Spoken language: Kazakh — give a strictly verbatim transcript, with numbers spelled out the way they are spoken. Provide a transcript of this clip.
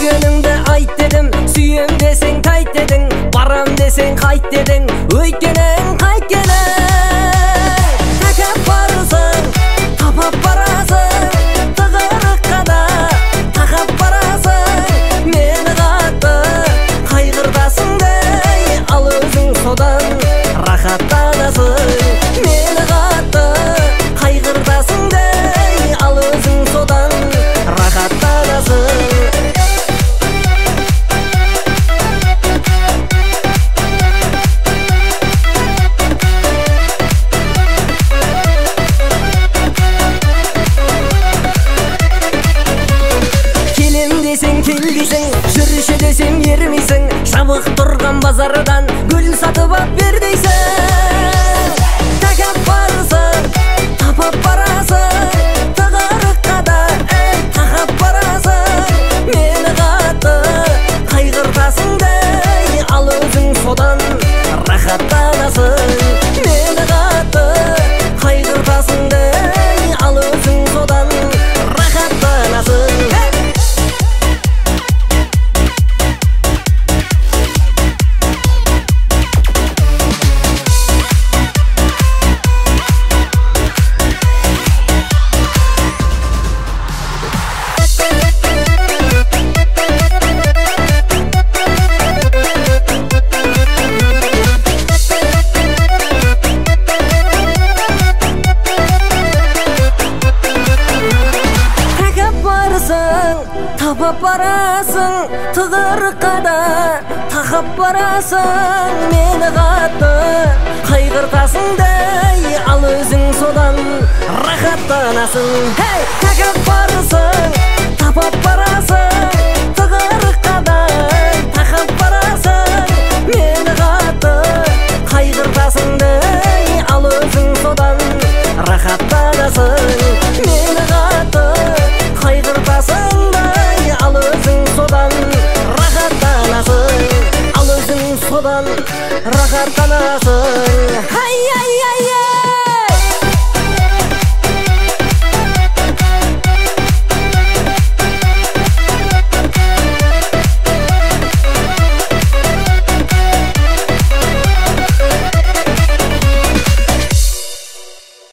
Сүйгеніңді айт дедім, сүйем десең тайт дедің, барам десең қайт дедің, өйткенің қайткенің. Тәкеп барысың, тапап барасың, тығырыққа да тақап барасың. Мені қатты қайғыртасың дей, ал өзің содан рахаттанасың. Мені қатты қайғыртасың дей, ал өзің содан рахаттанасың. Кел дейсің, жүрші десем ермейсің, жабық тұрған базардан гүл сатып ап бер дейсің. Тәкеп барысың, тапап барасың, тығырыққа да тақап барасың. Мені қатты қайғыртасың дей, ал өзің содан рахаттанасың. Мені қатты қайғыртасың дей, ал өзің содан рахаттанасың. Тапап барасың, тығырыққа да тақап барасың. Мені қатты қайғыртасың дей, ал өзің содан рахаттанасың. Тәкеп барысың,